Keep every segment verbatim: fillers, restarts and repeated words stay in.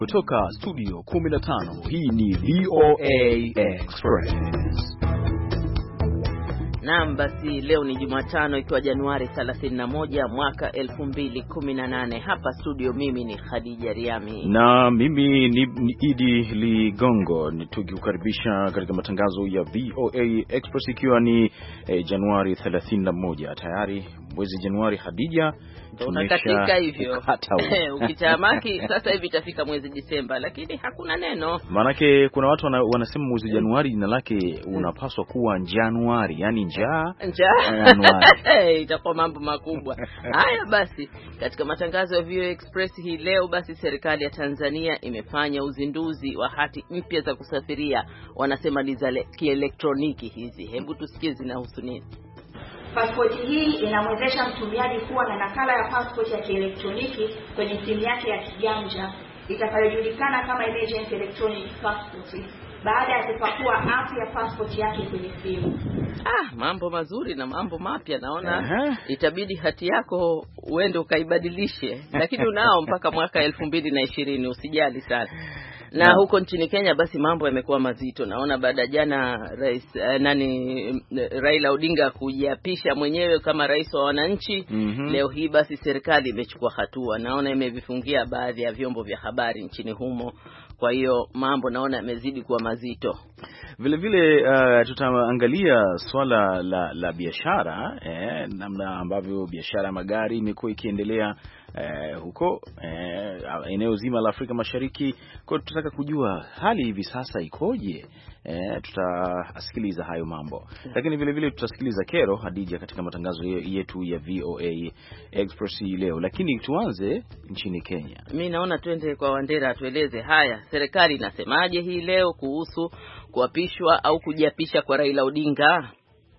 Kutoka studio kumi na tano, hii ni V O A Express. Naam, basi leo ni Jumatano ikiwa Januari thelathini na moja mwaka elfu mbili kumi na nane. Hapa studio mimi ni Khadija Riami na mimi ni, ni Idi Ligongo, tukikukaribisha katika matangazo ya V O A Express ikiwa ni eh, Januari thelathini na moja. Tayari mwezi Januari, Khadija, tunakatika hivyo. Ukitamaki sasa hivi itafika mwezi Disemba, lakini hakuna neno. Maanake kuna watu wana, wanasema mwezi Januari jina lake unapaswa kuwa Januari, yani njaa Januari. Itakuwa mambo makubwa. Haya basi, katika matangazo ya V O A Express hii leo, basi serikali ya Tanzania imefanya uzinduzi wa hati mpya za kusafiria. Wanasema ni za kielektroniki hizi. Hebu tusikie zinahusu nini. Pasipoti hii inamwezesha mtumiaji kuwa na nakala ya pasipoti ya kielektroniki kwenye simu yake ya kiganja itakayojulikana kama Emergency Electronic Passport baada ya kupakua app ya pasipoti yake kwenye simu. Ah, mambo mazuri na mambo mapya naona. Uh-huh. Itabidi hati yako uende ukaibadilishe, lakini unao mpaka mwaka elfu mbili na ishirini, usijali sana. Na no. Huko nchini Kenya basi mambo yamekuwa mazito. Naona baada jana rais uh, nani Raila Odinga kujiapisha mwenyewe kama rais wa wananchi, mm-hmm. Leo hii basi serikali imechukua hatua. Naona imevifungia baadhi ya vyombo vya habari nchini humo. Kwa hiyo mambo naona yamezidi kuwa mazito. Vile vile uh, tutaangalia swala la la biashara, eh, namna ambavyo biashara ya magari imekuwa ikiendelea eh, huko eh, eneo zima la Afrika Mashariki. Kwa hiyo tunataka kujua hali hivi sasa ikoje. Eh, tutasikiliza hayo mambo. Lakini vile vile tutasikiliza kero Hadija katika matangazo yetu ya V O A Express leo. Lakini tuanze nchini Kenya. Mimi naona twende kwa Wandera atueleze haya. Serikali inasemaje hii leo kuhusu kuapishwa au kujiapisha kwa Raila Odinga?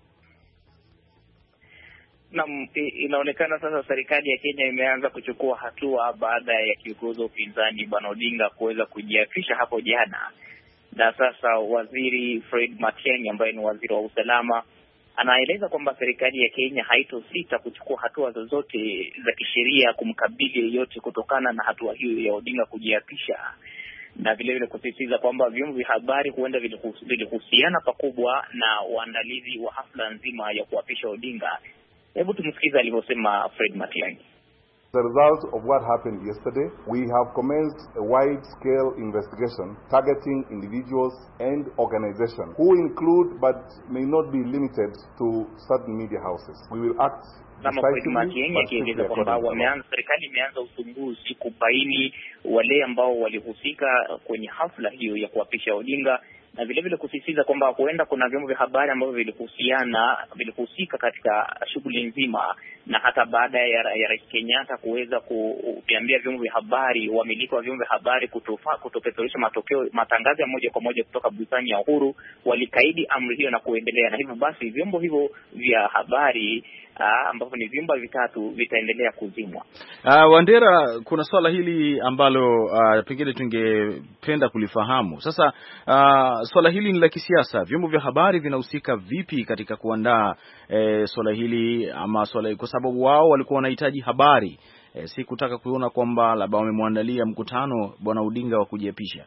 Na inaonekana sasa serikali ya Kenya imeanza kuchukua hatua baada ya kiongozi wa upinzani Bwana Odinga kuweza kujiapisha hapo jana. Na sasa waziri Fred Matiang'i ambaye ni waziri wa usalama anaeleza kwamba serikali ya Kenya haitosita kuchukua hatua zozote za kisheria kumkabili yeyote kutokana na hatua hiyo ya Odinga kujiapisha, na vile vile kusisitiza kwamba vyombo vya habari huenda vilihusiana pakubwa na uandalizi wa hafla nzima ya kuapisha Odinga. Hebu tumsikize alivyosema Fred Matiang'i. The result of what happened yesterday, we have commenced a wide-scale investigation targeting individuals and organizations who include but may not be limited to certain media houses. We will act decisively, akieleza kwamba wameanza serikali imeanza uchunguzi kubaini wale ambao walihusika kwenye hafla hiyo ya kuapisha Odinga, na vile vile kusisitiza kwamba huenda kuna vyombo vya habari ambavyo vilihusiana vilihusika katika shughuli nzima, na hata baada ya, ya Rais Kenyatta kuweza kuambia vyombo vya habari, wamiliki wa vyombo vya habari kutofa kutopeperusha matokeo matangazo ya moja kwa moja kutoka bustani ya Uhuru, walikaidi amri hiyo na kuendelea, na hivyo basi vyombo hivyo vya habari ambapo ni vyumba vitatu vitaendelea kuzimwa. Uh, Wandera, kuna swala hili ambalo uh, pengine tungependa kulifahamu. Sasa uh, swala hili ni la kisiasa. Vyombo vya habari vinahusika vipi katika kuandaa eh, swala hili ama swala, kwa sababu wao walikuwa wanahitaji habari, eh, si kutaka kuona kwamba labda wamemwandalia mkutano Bwana Odinga wa kujiapisha.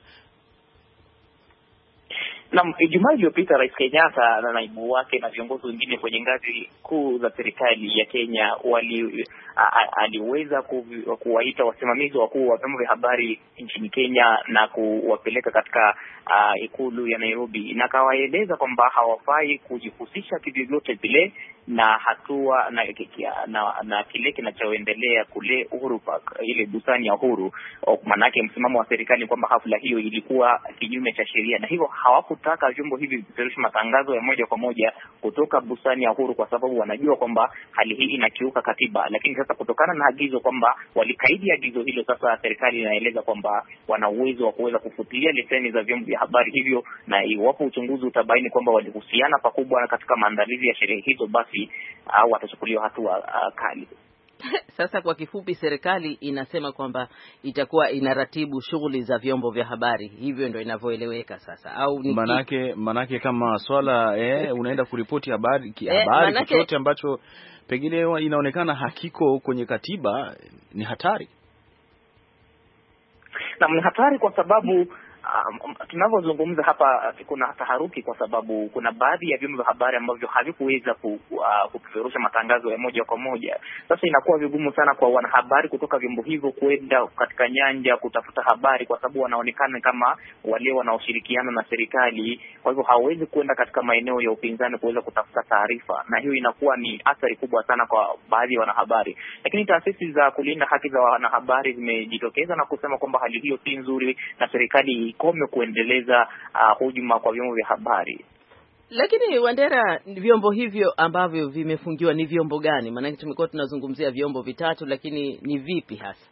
Na Ijumaa iliyopita Rais Kenyatta na naibu wake na viongozi wengine kwenye ngazi kuu za serikali ya Kenya wali a, aliweza ku, kuwaita wasimamizi wakuu wa vyombo vya habari nchini Kenya na kuwapeleka katika uh, ikulu ya Nairobi, na kawaeleza kwamba hawafai kujihusisha kivyovyote vile na hatua na, na, na kile kinachoendelea kule Uhuru Park, ile bustani ya Uhuru. Manake msimamo wa serikali kwamba hafla hiyo ilikuwa kinyume cha sheria, na hivyo hawakutaka vyombo hivi vipeperushe matangazo ya moja kwa moja kutoka bustani ya Uhuru kwa sababu wanajua kwamba hali hii inakiuka katiba. Lakini sasa kutokana na agizo kwamba walikaidi agizo hilo, sasa serikali inaeleza kwamba wana uwezo wa kuweza kufutilia leseni za vyombo vya habari hivyo, na iwapo uchunguzi utabaini kwamba walihusiana pakubwa katika maandalizi ya sherehe hizo, basi au watachukuliwa hatua uh, kali. Sasa kwa kifupi, serikali inasema kwamba itakuwa inaratibu shughuli za vyombo vya habari. Hivyo ndio inavyoeleweka sasa, au ni manake manake kama swala eh unaenda kuripoti habari habari eh, chochote ambacho pengine inaonekana hakiko kwenye katiba, ni hatari. Na ni hatari kwa sababu Um, tunavyozungumza hapa kuna taharuki kwa sababu kuna baadhi ya vyombo vya habari ambavyo havikuweza ku, uh, kupeperusha matangazo ya moja kwa moja. Sasa inakuwa vigumu sana kwa wanahabari kutoka vyombo hivyo kwenda katika nyanja kutafuta habari, kwa sababu wanaonekana kama wale wanaoshirikiana na serikali. Kwa hivyo hawezi kwenda katika maeneo ya upinzani kuweza kutafuta taarifa, na hiyo inakuwa ni athari kubwa sana kwa baadhi ya wanahabari. Lakini taasisi za kulinda haki za wanahabari zimejitokeza na kusema kwamba hali hiyo si nzuri na serikali kome kuendeleza uh, hujuma kwa vyombo vya habari. Lakini Wandera, vyombo hivyo ambavyo vimefungiwa ni vyombo gani? Maana tumekuwa tunazungumzia vyombo vitatu, lakini ni vipi hasa?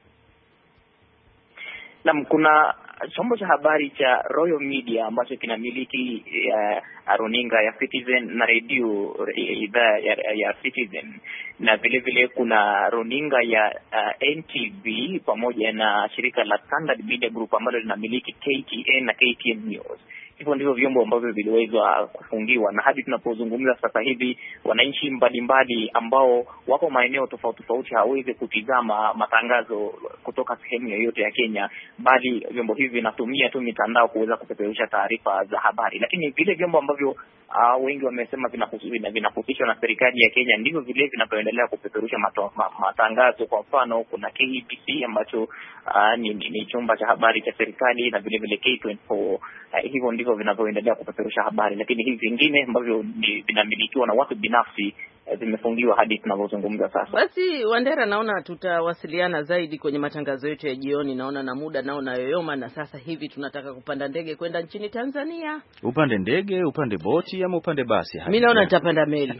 Naam, kuna chombo cha habari cha Royal Media ambacho kinamiliki uh, runinga ya Citizen na radio idhaa ya, ya Citizen, na vile vile kuna runinga ya uh, N T V pamoja na shirika la Standard Media Group ambalo linamiliki K T N na K T N News. Hivyo ndivyo vyombo ambavyo viliweza kufungiwa, na hadi tunapozungumza sasa hivi wananchi mbalimbali ambao wako maeneo tofauti tofauti hawezi kutizama matangazo kutoka sehemu yoyote ya Kenya, bali vyombo hivi vinatumia tu mitandao kuweza kupeperusha taarifa za habari. Lakini vile vyombo ambavyo uh, wengi wamesema vinahusishwa na serikali ya Kenya ndivyo vile vinavyoendelea kupeperusha mato, ma, matangazo. Kwa mfano kuna K E B C ambacho uh, ni, ni, ni chumba cha habari cha serikali, na vile vile K ishirini na nne. Uh, hivyo ndivyo vinavyoendelea kupeperusha habari, lakini hivi vingine ambavyo vinamilikiwa na watu binafsi zimefungiwa hadi tunavyozungumza sasa. Basi Wandera, naona tutawasiliana zaidi kwenye matangazo yetu ya jioni. Naona na muda nao na yoyoma, na sasa hivi tunataka kupanda ndege kwenda nchini Tanzania. Upande ndege, upande boti ama upande basi? Mimi naona nitapanda meli.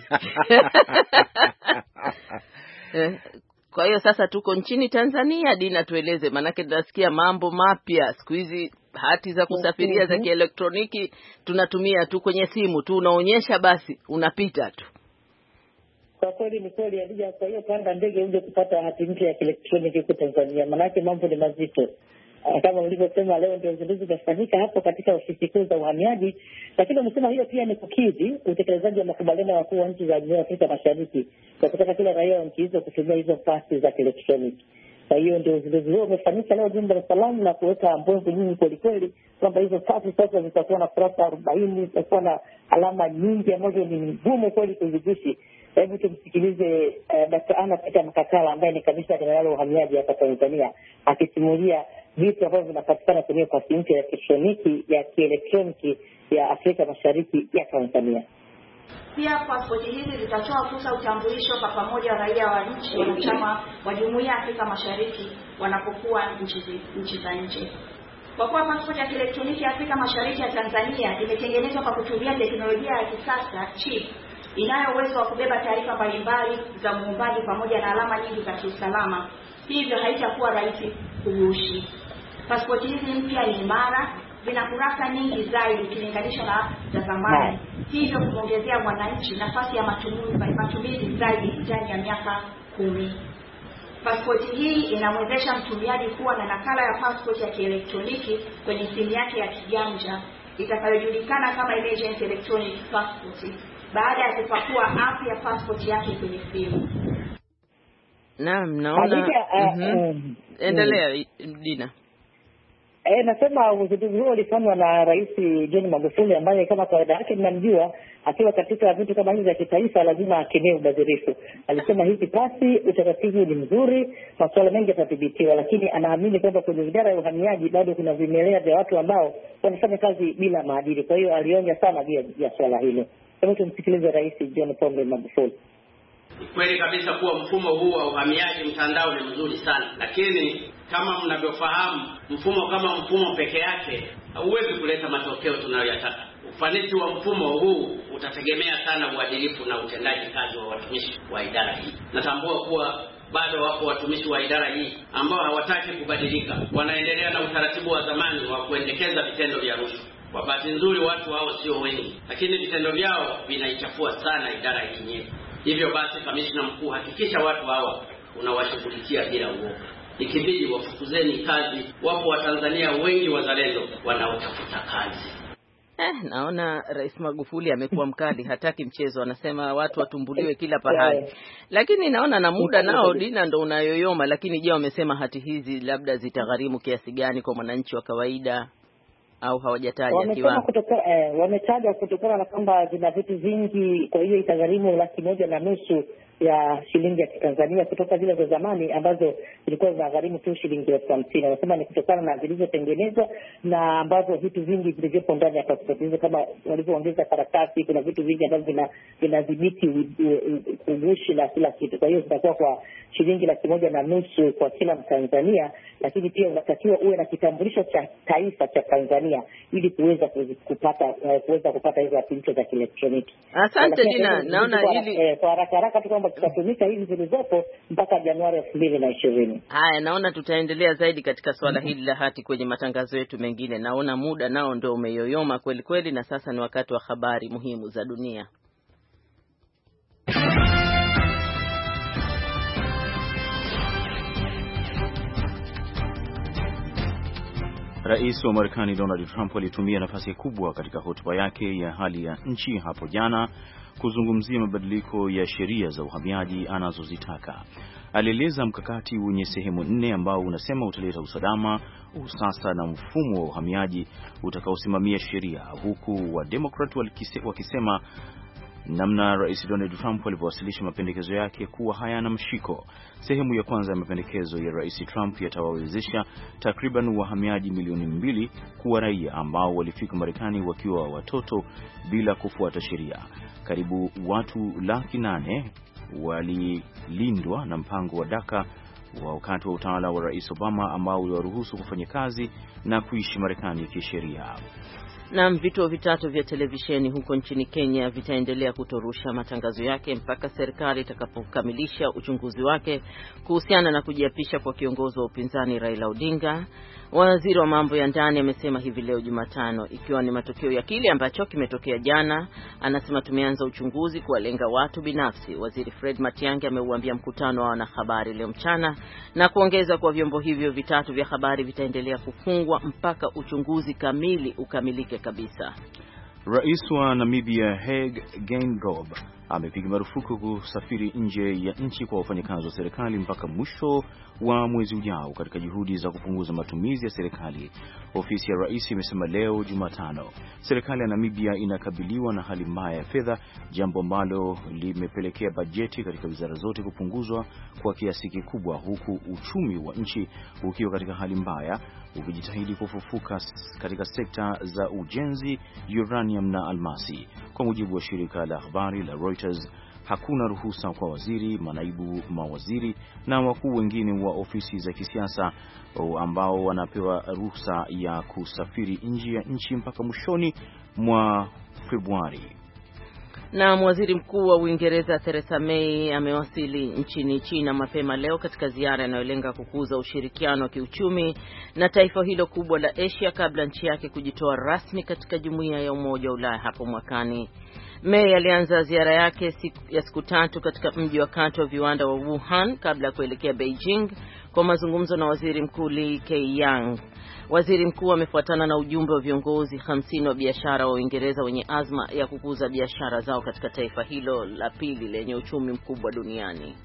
Kwa hiyo sasa tuko nchini Tanzania. Dina, tueleze, manake tunasikia mambo mapya siku hizi. Hati za kusafiria mm-hmm. za kielektroniki tunatumia tu kwenye simu tu, unaonyesha basi unapita tu. Kwa kweli ni kweli Hadija, kwa hiyo panda ndege uje kupata hati mpya ya kielektroniki huko Tanzania, manake mambo ni mazito. Kama mlivyosema, leo ndio uzinduzi utafanyika hapo katika ofisi kuu za uhamiaji, lakini wamesema hiyo pia ni kukidhi utekelezaji wa makubaliano ya wakuu wa nchi za Jumuiya ya Afrika Mashariki kwa kutaka kila raia wa nchi hizo kutumia hizo pasi za kielektroniki. Kwa hiyo ndio uzinduzi huo umefanyika leo jijini Dar es Salaam, na kuweka mbwembwe nyingi kweli kweli kwamba hizo pasi sasa zitakuwa na kurasa arobaini, zitakuwa na alama nyingi ambazo ni ngumu kweli kuzigushi. Hebu tumsikilize uh, Daktari Anna Peter Mkakala ambaye ni kamishna jenerali wa uhamiaji hapa Tanzania akisimulia vitu ambavyo vinapatikana kwenye pasi mpya ya kielektroniki ya kielektroniki ya Afrika Mashariki ya Tanzania. Pia pasipoti hizi zitatoa fursa utambulisho kwa pamoja wa raia wa nchi wanachama wa Jumuiya ya Afrika Mashariki wanapokuwa nchi nchi za nje. Kwa kuwa pasipoti ya kielektroniki ya Afrika Mashariki ya Tanzania imetengenezwa kwa kutumia teknolojia ya kisasa chip inayo uwezo wa kubeba taarifa mbalimbali za muumbaji pamoja na alama nyingi za kiusalama, hivyo haitakuwa rahisi kugushi. Pasipoti hizi mpya ni imara, zina kurasa nyingi zaidi ukilinganisha na za zamani, hivyo kuongezea mwananchi nafasi ya matumizi matumizi zaidi ndani ya miaka kumi. Pasipoti hii inamwezesha mtumiaji kuwa na nakala ya pasipoti ya kielektroniki kwenye simu yake ya kiganja itakayojulikana kama Emergency Electronic Passport baada ya kupakua app ya passport yake kwenye simu. Naam, naona uh, mm-hmm. Endelea Dina. Eh, nasema uzinduzi huo ulifanywa na Rais John Magufuli ambaye kama kawaida yake mnamjua akiwa katika vitu kama hivi vya kitaifa lazima akemee ubadhirifu. Alisema hizi pasi utaratibu ni mzuri, masuala mengi yatadhibitiwa, lakini anaamini kwamba kwenye idara ya uhamiaji bado kuna vimelea vya watu ambao wanafanya kazi bila maadili. Kwa hiyo alionya sana juu ya swala hilo. Hebu tumsikilize Rais John Pombe Magufuli. Ni kweli kabisa kuwa mfumo huu wa uhamiaji mtandao ni mzuri sana, lakini kama mnavyofahamu mfumo kama mfumo peke yake hauwezi kuleta matokeo tunayoyataka. Ufanisi wa mfumo huu utategemea sana uadilifu na utendaji kazi wa watumishi wa idara hii. Natambua kuwa bado wapo watumishi wa idara hii ambao hawataki kubadilika, wanaendelea na utaratibu wa zamani wa kuendekeza vitendo vya rushwa. Kwa bahati nzuri watu hao sio wengi, lakini vitendo vyao vinaichafua sana idara hii yenyewe. Hivyo basi, kamishna mkuu, hakikisha watu hawa unawashughulikia bila uoga. Ikibidi wafukuzeni kazi, wapo Watanzania wengi wazalendo wanaotafuta kazi. Eh, naona Rais Magufuli amekuwa mkali, hataki mchezo, anasema watu watumbuliwe kila pahali. Lakini naona na muda nao Dina ndo unayoyoma, lakini je, wamesema hati hizi labda zitagharimu kiasi gani kwa mwananchi wa kawaida au hawajataja kiwango? Kutoka eh, wametaja kutokana na kwamba zina vitu vingi, kwa hiyo itagharimu laki moja na nusu ya shilingi ya Tanzania kutoka zile za zamani ambazo zilikuwa zinagharimu tu shilingi elfu hamsini. Wanasema ni kutokana na zilizotengenezwa na ambazo vitu vingi vilivyopo ndani ya pasipoti hizo, kama walivyoongeza karatasi, kuna vitu vingi ambavyo vinadhibiti kugushi na kila kitu. Kwa hiyo zitakuwa kwa shilingi laki moja na nusu kwa kila Mtanzania, lakini pia unatakiwa uwe na kitambulisho cha taifa cha Tanzania ili kuweza kupata kuweza kupata hizo hati za kielektroniki. Asante Dina, naona hili eh, kwa haraka haraka tu kwamba tutatumika hizi zilizopo mpaka Januari elfu mbili na ishirini. Haya, naona tutaendelea zaidi katika swala hili la hati kwenye matangazo yetu mengine. Naona muda nao ndio umeyoyoma kweli kweli, na sasa ni wakati wa habari muhimu za dunia. Rais wa Marekani Donald Trump alitumia nafasi kubwa katika hotuba yake ya hali ya nchi hapo jana kuzungumzia mabadiliko ya sheria za uhamiaji anazozitaka. Alieleza mkakati wenye sehemu nne ambao unasema utaleta usalama, usasa na mfumo wa uhamiaji utakaosimamia sheria, huku wa Democrat wakisema namna Rais Donald Trump alivyowasilisha mapendekezo yake kuwa hayana mshiko. Sehemu ya kwanza ya mapendekezo ya Rais Trump yatawawezesha takriban wahamiaji milioni mbili kuwa raia ambao walifika Marekani wakiwa watoto bila kufuata sheria. Karibu watu laki nane walilindwa na mpango wa DACA wakati wa utawala wa Rais Obama ambao uliwaruhusu kufanya kazi na kuishi Marekani kisheria. Na vituo vitatu vya televisheni huko nchini Kenya vitaendelea kutorusha matangazo yake mpaka serikali itakapokamilisha uchunguzi wake kuhusiana na kujiapisha kwa kiongozi wa upinzani Raila Odinga. Waziri wa mambo ya ndani amesema hivi leo Jumatano, ikiwa ni matokeo ya kile ambacho kimetokea jana. Anasema tumeanza uchunguzi kuwalenga watu binafsi. Waziri Fred Matiang'i ameuambia mkutano wa wanahabari leo mchana na kuongeza kwa vyombo hivyo vitatu vya habari vitaendelea kufungwa mpaka uchunguzi kamili ukamilike kabisa. Rais wa Namibia Hage Geingob amepiga marufuku kusafiri nje ya nchi kwa wafanyakazi wa serikali mpaka mwisho wa mwezi ujao katika juhudi za kupunguza matumizi ya serikali. Ofisi ya rais imesema leo Jumatano serikali ya Namibia inakabiliwa na hali mbaya ya fedha, jambo ambalo limepelekea bajeti katika wizara zote kupunguzwa kwa kiasi kikubwa, huku uchumi wa nchi ukiwa katika hali mbaya, ukijitahidi kufufuka katika sekta za ujenzi, uranium na almasi. Kwa mujibu wa shirika la habari la Reuters, hakuna ruhusa kwa waziri, manaibu mawaziri na wakuu wengine wa ofisi za kisiasa ambao wanapewa ruhusa ya kusafiri nje ya nchi mpaka mwishoni mwa Februari. Na waziri mkuu wa Uingereza Theresa May amewasili nchini China mapema leo katika ziara inayolenga kukuza ushirikiano wa kiuchumi na taifa hilo kubwa la Asia kabla nchi yake kujitoa rasmi katika jumuiya ya Umoja wa Ulaya hapo mwakani. May alianza ziara yake siku, ya siku tatu katika mji wa kati wa viwanda wa Wuhan kabla ya kuelekea Beijing kwa mazungumzo na waziri mkuu Li Keqiang. Waziri mkuu amefuatana na ujumbe wa viongozi hamsini wa biashara wa Uingereza wenye azma ya kukuza biashara zao katika taifa hilo la pili lenye uchumi mkubwa duniani.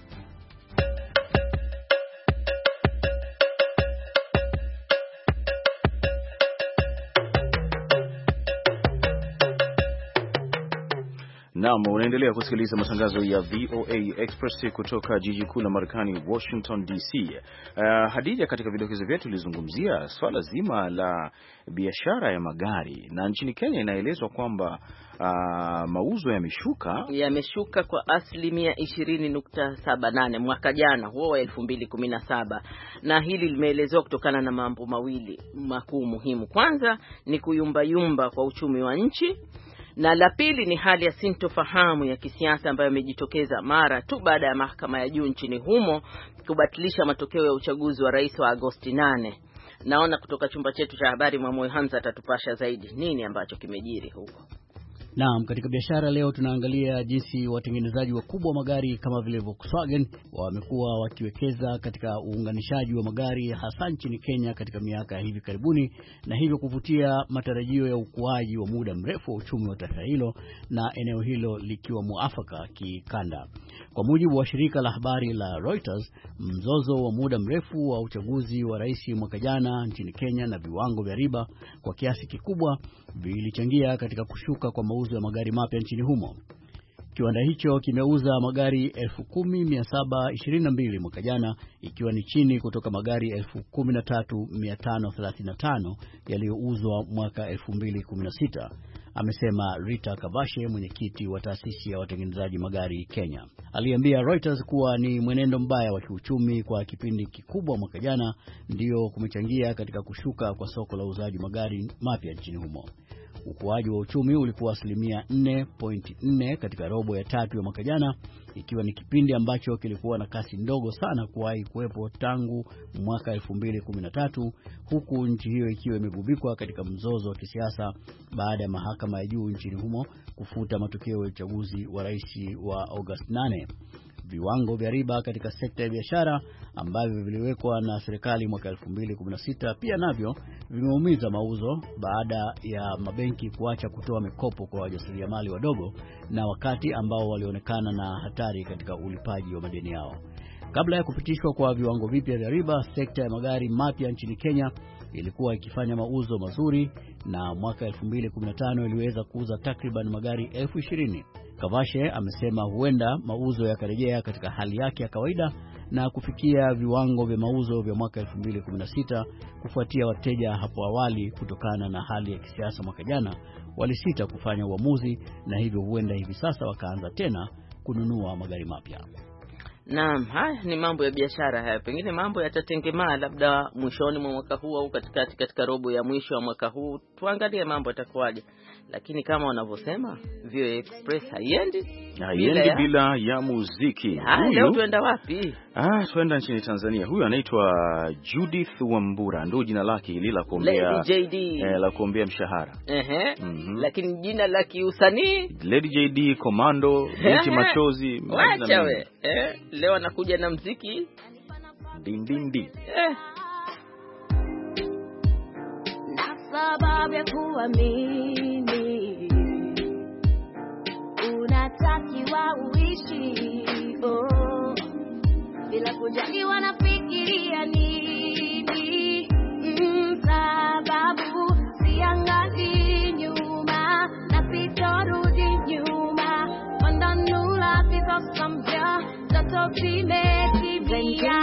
Naam, unaendelea kusikiliza matangazo ya V O A Express kutoka jiji kuu la Marekani, Washington D C. Uh, Hadija, katika vidokezo vyetu tulizungumzia swala zima la biashara ya magari, na nchini Kenya inaelezwa kwamba uh, mauzo yameshuka yameshuka kwa asilimia ishirini nukta saba nane mwaka jana huo wa elfu mbili kumi na saba, na hili limeelezewa kutokana na mambo mawili makuu muhimu. Kwanza ni kuyumbayumba kwa uchumi wa nchi, na la pili ni hali ya sintofahamu ya kisiasa ambayo imejitokeza mara tu baada ya mahakama ya juu nchini humo kubatilisha matokeo ya uchaguzi wa rais wa Agosti nane. Naona kutoka chumba chetu cha habari Mwamoyo Hamza atatupasha zaidi nini ambacho kimejiri huko. Naam, katika biashara leo tunaangalia jinsi watengenezaji wakubwa wa magari kama vile Volkswagen wamekuwa wakiwekeza katika uunganishaji wa magari hasa nchini Kenya katika miaka ya hivi karibuni, na hivyo kuvutia matarajio ya ukuaji wa muda mrefu wa uchumi wa taifa hilo na eneo hilo likiwa muafaka kikanda. Kwa mujibu wa shirika la habari la Reuters, mzozo wa muda mrefu wa uchaguzi wa rais mwaka jana nchini Kenya na viwango vya riba kwa kiasi kikubwa vilichangia katika kushuka kwa mauzo ya magari mapya nchini humo. Kiwanda hicho kimeuza magari elfu kumi mia saba ishirini na mbili mwaka jana, ikiwa ni chini kutoka magari elfu kumi na tatu mia tano thelathini na tano yaliyouzwa mwaka elfu mbili kumi na sita, amesema Rita Kavashe, mwenyekiti wa taasisi ya watengenezaji magari Kenya. Aliambia Reuters kuwa ni mwenendo mbaya wa kiuchumi kwa kipindi kikubwa mwaka jana ndio kumechangia katika kushuka kwa soko la uuzaji magari mapya nchini humo. Ukuaji wa uchumi ulikuwa asilimia nne nukta nne katika robo ya tatu ya mwaka jana, ikiwa ni kipindi ambacho kilikuwa na kasi ndogo sana kuwahi kuwepo tangu mwaka elfu mbili kumi na tatu, huku nchi hiyo ikiwa imegubikwa katika mzozo wa kisiasa baada ya mahakama ya juu nchini humo kufuta matokeo ya uchaguzi wa rais wa Agosti nane. Viwango vya riba katika sekta ya biashara ambavyo viliwekwa na serikali mwaka elfu mbili kumi na sita pia navyo vimeumiza mauzo baada ya mabenki kuacha kutoa mikopo kwa wajasiriamali wadogo na wakati ambao walionekana na hatari katika ulipaji wa madeni yao. Kabla ya kupitishwa kwa viwango vipya vya riba, sekta ya magari mapya nchini Kenya ilikuwa ikifanya mauzo mazuri, na mwaka elfu mbili kumi na tano iliweza kuuza takriban magari elfu ishirini. Kavashe amesema huenda mauzo yakarejea katika hali yake ya kawaida na kufikia viwango vya mauzo vya mwaka elfu mbili kumi na sita kufuatia wateja hapo awali kutokana na hali ya kisiasa mwaka jana walisita kufanya uamuzi, na hivyo huenda hivi sasa wakaanza tena kununua magari mapya. Naam, haya ni mambo ya biashara haya. Pengine mambo yatatengemaa labda mwishoni mwa mwaka huu au katikati katika robo ya mwisho wa mwaka huu. Tuangalie mambo yatakuwaje. Lakini kama wanavyosema, V O A Express haiendi haiendi bila, bila ya muziki. Huyu leo tuenda wapi? Ah, tuenda nchini Tanzania. Huyu anaitwa Judith Wambura, ndio jina lake hili la kuombea Lady J D. Eh, la kuombea mshahara. Ehe. Mm-hmm. Lakini jina la kiusanii Lady J D, Commando, Binti Machozi. Wacha we. Eh, leo anakuja na muziki din din din. Eh. Na sababu ya kuamini unatakiwa uishi, oh, bila kujali wanafikiria nini. Mm, sababu siangali nyuma na sitorudi nyuma, wandanula sisosambia zato zimetimia.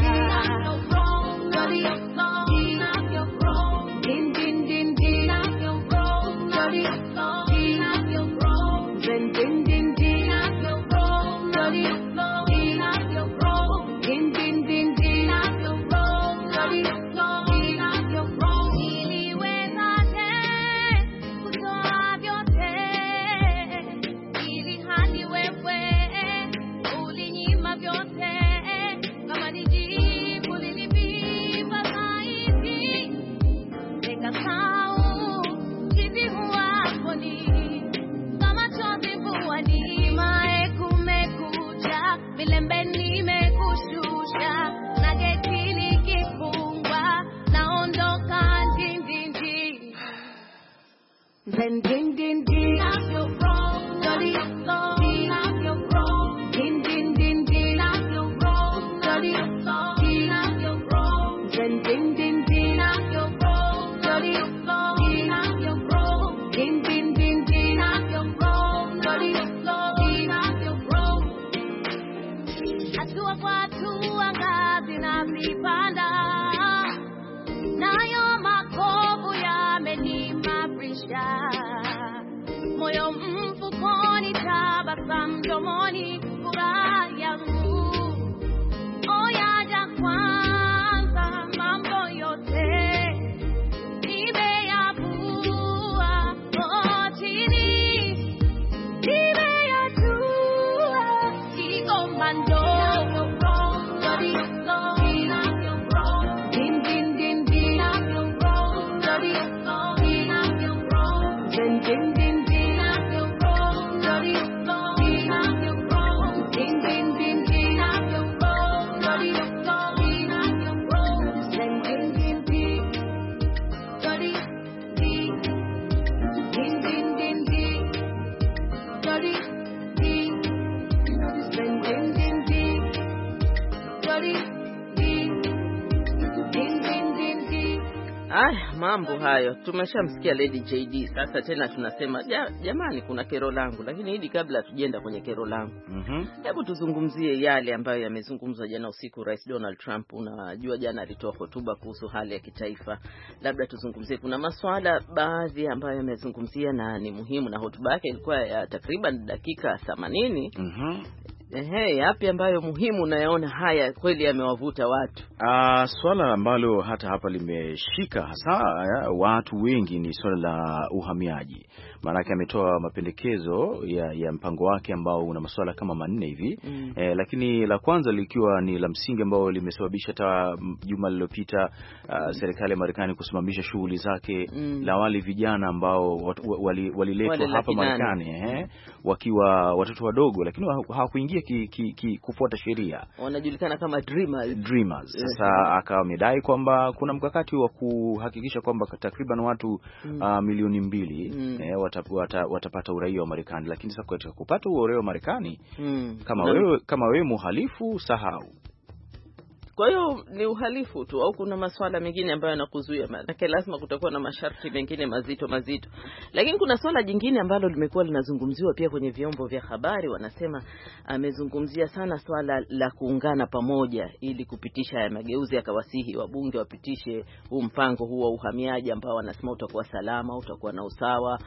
Then ding ding ding, knock your wrong, dirty song. Knock your wrong, ding ding ding ding, knock your wrong, dirty song. Knock your wrong, then ding ding ding, knock your wrong, dirty song. Knock your wrong, ding ding ding ding, knock your wrong, dirty song. Knock your wrong. Hatua kwa hatua ngazi nazipanda, nayo makovu yamenimarisha. Moyo mfukoni, tabasamu mdomoni, furaha yangu oyaja kwanza. Mambo yote nimeyavua chini, nimeyajua kikomando. Din din din din, din din din din. mambo hayo. Tumeshamsikia Lady J D. Sasa tena tunasema ja, jamani kuna kero langu, lakini hili kabla tujenda kwenye kero langu. Mhm. Hebu tuzungumzie yale ambayo yamezungumzwa jana usiku. Rais Donald Trump, unajua jana alitoa hotuba kuhusu hali ya kitaifa. Labda tuzungumzie, kuna masuala baadhi ambayo yamezungumzia na ni muhimu, na hotuba yake ilikuwa ya takriban dakika themanini. Mhm. Ehe, yapi ambayo muhimu nayaona haya kweli yamewavuta watu? Ah, swala ambalo hata hapa limeshika hasa ya, watu wengi ni swala la uhamiaji. Maanake ametoa mapendekezo ya, ya mpango wake ambao una masuala kama manne hivi. Mm. Eh, lakini la kwanza likiwa ni la msingi ambao limesababisha hata juma lililopita uh, serikali ya Marekani kusimamisha shughuli zake. Mm. La wale vijana ambao waliletwa wali wali hapa Marekani eh, wakiwa watoto wadogo lakini hawakuingia ki, ki, ki, kufuata sheria. Wanajulikana kama dreamers. Dreamers. Sasa mm. akawa amedai kwamba kuna mkakati wa kuhakikisha kwamba takriban watu mm. uh, milioni mbili mm. eh, watapata watapata uraia wa Marekani, lakini sasa katika kupata uraia wa Marekani mm. kama no. wewe kama wewe muhalifu sahau. Kwa hiyo ni uhalifu tu au kuna masuala mengine ambayo yanakuzuia? Maana lazima kutakuwa na masharti mengine mazito mazito. Lakini kuna swala jingine ambalo limekuwa linazungumziwa pia kwenye vyombo vya habari. Wanasema amezungumzia sana swala la kuungana pamoja ili kupitisha ya mageuzi, akawasihi wabunge wapitishe huu mpango huu wa uhamiaji ambao wanasema utakuwa salama, utakuwa na usawa,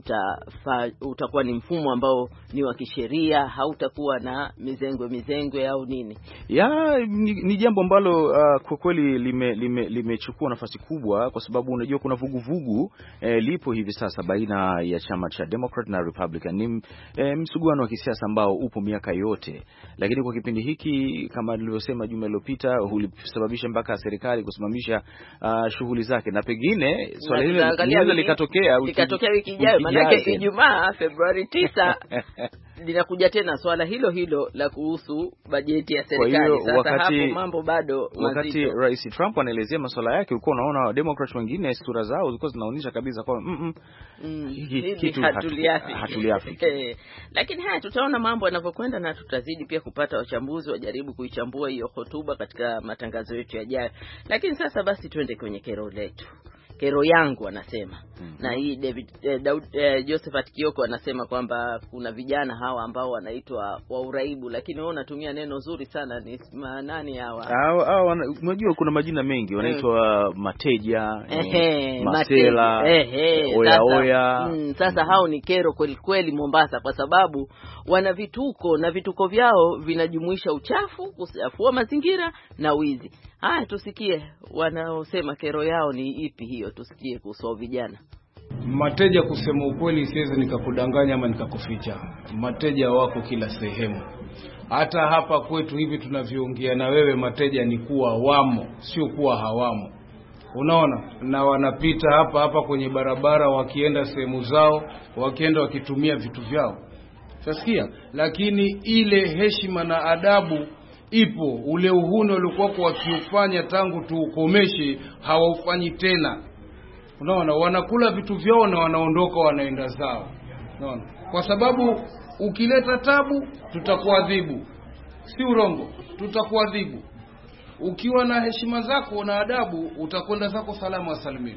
utafa, utakuwa ni mfumo ambao ni wa kisheria, hautakuwa na mizengwe mizengwe au nini. Ya ni, ni jambo ambalo uh, kwa kweli limechukua lime, lime nafasi kubwa, kwa sababu unajua kuna vuguvugu eh, lipo hivi sasa baina ya chama cha Democrat na Republican. Ni eh, msuguano wa kisiasa ambao upo miaka yote, lakini kwa kipindi hiki kama nilivyosema juma lililopita ulisababisha mpaka serikali kusimamisha uh, shughuli zake, na pengine swala hili linaweza likatokea likatokea wiki ijayo, maana Ijumaa Februari tisa linakuja tena swala hilo hilo la kuhusu bajeti ya serikali. Sasa wakati, hapo mambo bado wakati mazito. Rais Trump anaelezea masuala yake, ulikuwa unaona Democrats wengine sura zao zilikuwa zinaonyesha kabisa kwa mm, mm, hii kitu hatuliafiki hatuliafiki. Lakini haya tutaona mambo yanavyokwenda, na tutazidi pia kupata wachambuzi wajaribu kuichambua hiyo hotuba katika matangazo yetu yajayo. Lakini sasa basi twende kwenye kero letu. Kero yangu anasema. Mm-hmm. Na hii David eh, Daud, eh, Josephat Kioko anasema kwamba kuna vijana hawa ambao wanaitwa wa uraibu, lakini wao wanatumia neno zuri sana. Ni nani hawa? Hao hao unajua kuna majina mengi wanaitwa mm. mateja, eh, masela, eh, oya sasa, oya. Mm, sasa hao ni kero kweli kweli Mombasa, kwa sababu wana vituko na vituko vyao vinajumuisha uchafu, kuchafua mazingira na wizi. Haya tusikie wanaosema kero yao ni ipi hiyo, tusikie kuhusu vijana. Mateja, kusema ukweli siwezi nikakudanganya ama nikakuficha. Mateja wako kila sehemu. Hata hapa kwetu hivi tunavyoongea na wewe, mateja ni kuwa wamo, sio kuwa hawamo. Unaona? Na wanapita hapa hapa kwenye barabara wakienda sehemu zao, wakienda wakitumia vitu vyao. Sasikia? Lakini ile heshima na adabu ipo. Ule uhuni uliokuwa wakiufanya tangu tuukomeshe hawaufanyi tena. Unaona, wanakula vitu vyao na wanaondoka wanaenda zao. Unaona? Kwa sababu ukileta tabu tutakuadhibu. Si urongo, tutakuadhibu. Ukiwa na heshima zako na adabu utakwenda zako salama salimini.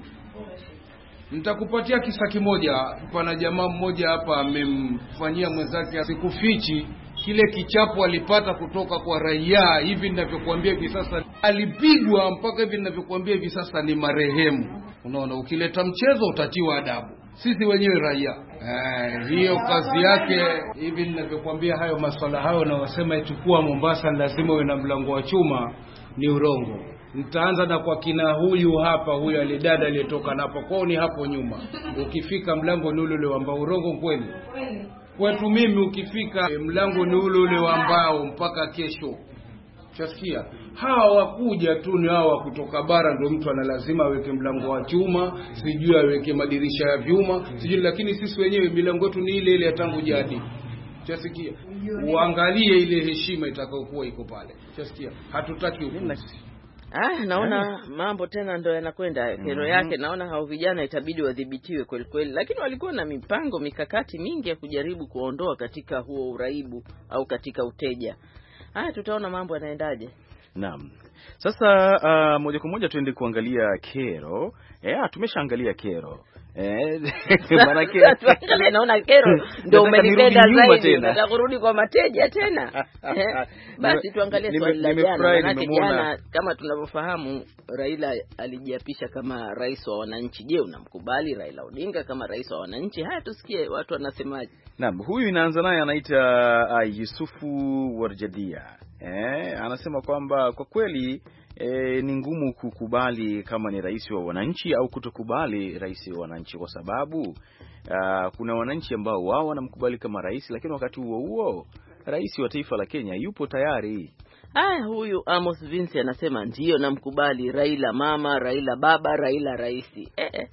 Nitakupatia kisa kimoja. Pana jamaa mmoja hapa amemfanyia mwenzake, sikufichi, kile kichapo alipata kutoka kwa raia. Hivi ninavyokuambia hivi sasa alipigwa, mpaka hivi ninavyokuambia hivi sasa ni marehemu. Unaona, ukileta mchezo utatiwa adabu. Sisi wenyewe raia. Eh, hiyo kazi yake. Hivi ninavyokuambia hayo masuala hayo na wasema ichukua Mombasa lazima uwe na mlango wa chuma, ni urongo. Nitaanza na kwa kina huyu hapa, huyu alidada aliyetoka napo kwao ni hapo nyuma. Ukifika mlango ni ule ule ambao urongo kweli. Kwetu mimi ukifika mlango ni ule ule ambao mpaka kesho. Chasikia? Hawa wakuja tu ni hawa kutoka bara, ndio mtu ana lazima aweke mlango wa chuma, sijui aweke madirisha ya vyuma, sijui, lakini sisi wenyewe milango yetu ni ile ile tangu jadi. Chasikia? Uangalie ile heshima itakayokuwa iko pale. Chasikia? Hatutaki upuzi. Ah, naona mambo tena ndio yanakwenda kero mm-hmm. yake. Naona hao vijana itabidi wadhibitiwe kweli kweli, lakini walikuwa na mipango mikakati mingi ya kujaribu kuondoa katika huo uraibu au katika uteja. Haya tutaona mambo yanaendaje. Naam. Sasa uh, moja kwa moja tuende kuangalia kero. Eh, tumeshaangalia kero. Eh, maana kero naona kero ndio umenipenda zaidi, nataka kurudi kwa mateja tena. Basi tuangalie swali la jana. Maana jana kama tunavyofahamu Raila alijiapisha kama rais wa wananchi. Je, unamkubali Raila Odinga kama rais wa wananchi? Haya, tusikie watu wanasemaje. Naam, huyu inaanza naye anaita uh, Yusufu Warjadia. Eh, anasema kwamba kwa kweli E, ni ngumu kukubali kama ni rais wa wananchi au kutokubali rais wa wananchi, kwa sababu uh, kuna wananchi ambao wao wanamkubali kama rais, lakini wakati huo huo rais wa taifa la Kenya yupo tayari. Haya, huyu Amos Vince anasema ndio namkubali Raila mama, Raila baba, Raila raisi. Eh eh.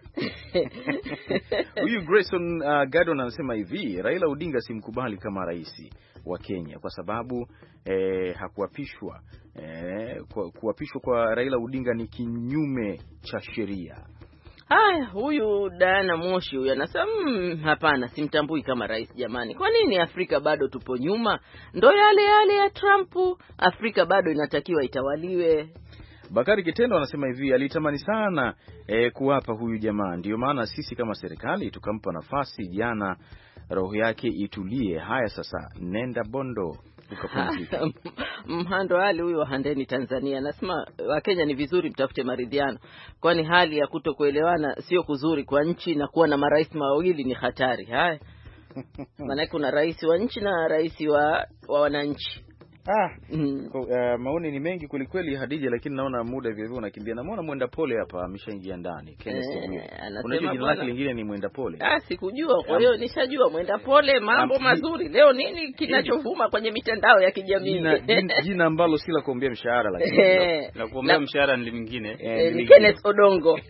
Huyu Grayson uh, Gadon anasema hivi, Raila Odinga simkubali kama rais wa Kenya kwa sababu eh, hakuapishwa. Eh, kuapishwa kwa Raila Odinga ni kinyume cha sheria. Haya, huyu Diana Moshi huyu anasema mmm, hapana, simtambui kama rais jamani. Kwa nini Afrika bado tupo nyuma? Ndo yale yale ya Trump, Afrika bado inatakiwa itawaliwe. Bakari Kitendo anasema hivi, alitamani sana eh, kuwapa huyu jamaa, ndio maana sisi kama serikali tukampa nafasi jana, roho yake itulie. Haya sasa, nenda Bondo ukapumzika. Mhando Ali huyu wa Handeni Tanzania anasema Wakenya ni vizuri mtafute maridhiano, kwani hali ya kutokuelewana sio kuzuri kwa nchi, na kuwa na marais mawili ni hatari. Haya, maana kuna rais wa nchi na rais wa, wa wananchi. Ah, mm. uh, maoni ni mengi kulikweli Hadija, lakini naona muda vile vile unakimbia. Namuona Mwenda Pole hapa ameshaingia ndani. Kenneth eh, unajua jina lake lingine ni Mwenda Pole. Ah, sikujua. Kwa hiyo nishajua Mwenda Pole, mambo um, mazuri. Leo nini kinachovuma kwenye mitandao ya kijamii? Jina, jina, jina ambalo si la kuombea mshahara, lakini la kuombea mshahara ni lingine. Eh, ni Kenneth Odongo.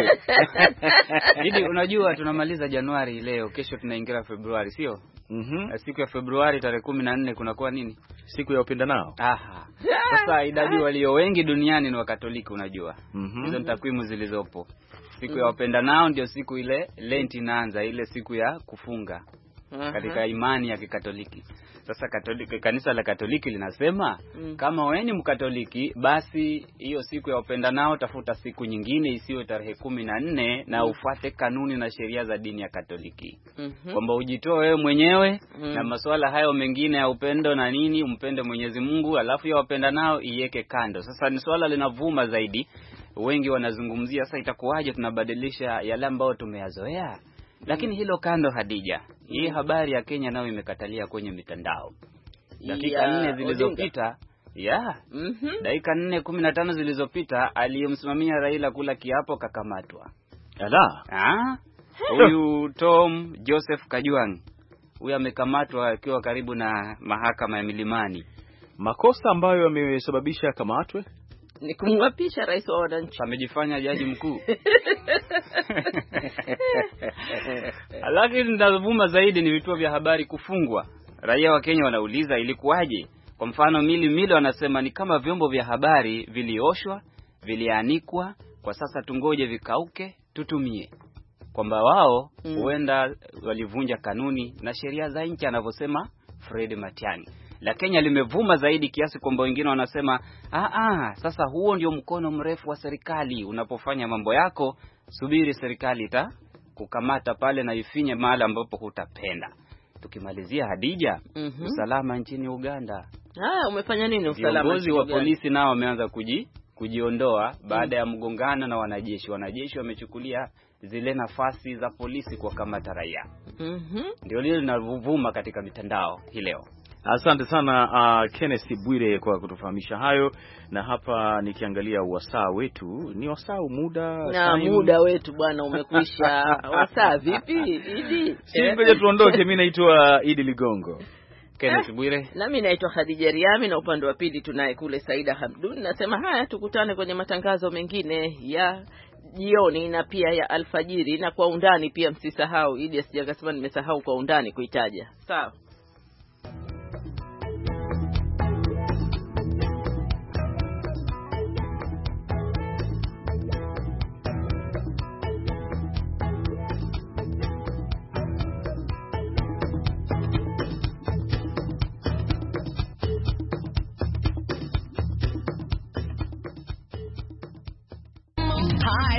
Hivi unajua tunamaliza Januari leo, kesho tunaingia Februari, sio? Mhm. Siku ya Februari tarehe kumi na nne kunakuwa nini? Siku ya upenda nao. Aha. Sasa idadi walio wengi duniani ni Wakatoliki, unajua. Mm-hmm. Hizo takwimu zilizopo. Siku mm-hmm. ya upenda nao ndio siku ile Lent inaanza, ile siku ya kufunga. Uh-huh. Katika imani ya Kikatoliki. Sasa Katoliki, kanisa la Katoliki linasema mm. kama wewe ni Mkatoliki, basi hiyo siku ya upenda nao tafuta siku nyingine isiwe tarehe kumi na nne na ufuate kanuni na sheria za dini ya Katoliki. Mm-hmm. Kwamba ujitoe wewe mwenyewe mm. na masuala hayo mengine ya upendo na nini, umpende Mwenyezi Mungu, alafu ya upenda nao iweke kando. Sasa ni swala linavuma zaidi. Wengi wanazungumzia sasa itakuwaje tunabadilisha yale ambayo tumeyazoea. Lakini hilo kando Hadija. Hii habari ya Kenya nayo imekatalia kwenye mitandao. Dakika nne yeah, zilizopita, yeah. Mm-hmm. Dakika nne kumi na tano zilizopita aliyemsimamia Raila kula kiapo kakamatwa. Ala. Ah? Huyu Tom Joseph Kajwang. Huyu amekamatwa akiwa karibu na mahakama ya Milimani. Makosa ambayo yamesababisha kamatwe ni kumwapisha rais wa wananchi. Amejifanya jaji mkuu. Lakini ndavuma zaidi ni vituo vya habari kufungwa. Raia wa Kenya wanauliza ilikuwaje? Kwa mfano Mili Mili wanasema ni kama vyombo vya habari vilioshwa, vilianikwa, kwa sasa tungoje vikauke tutumie. Kwamba wao huenda mm. walivunja kanuni na sheria za nchi anavyosema Fred Matiang'i. La Kenya limevuma zaidi kiasi kwamba wengine wanasema ah ah sasa huo ndio mkono mrefu wa serikali, unapofanya mambo yako subiri serikali ita kukamata pale na ifinye mahali ambapo hutapenda. Tukimalizia Hadija, mm-hmm. usalama nchini Uganda. Ah, umefanya nini usalama? Viongozi wa polisi nao wameanza kuji kujiondoa baada mm. ya mgongano na wanajeshi. Wanajeshi wamechukulia zile nafasi za polisi kwa kamata raia. Mhm. Ndio lile linavuma katika mitandao hii leo. Asante sana uh, Kenneth Bwire kwa kutufahamisha hayo. Na hapa nikiangalia wasaa wetu, ni wasaa muda na time. Muda wetu bwana umekwisha. Wasaa vipi Idi? Si ngoja tuondoke. Mimi naitwa Idi Ligongo. Kenneth eh, Bwire. Na mimi naitwa Khadija Riami, na upande wa pili tunaye kule Saida Hamdun. Nasema haya, tukutane kwenye matangazo mengine ya jioni na pia ya alfajiri, na kwa undani pia msisahau. Idi asijakasema nimesahau kwa undani kuitaja. Sawa.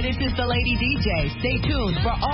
this is the Lady D J. Stay tuned for all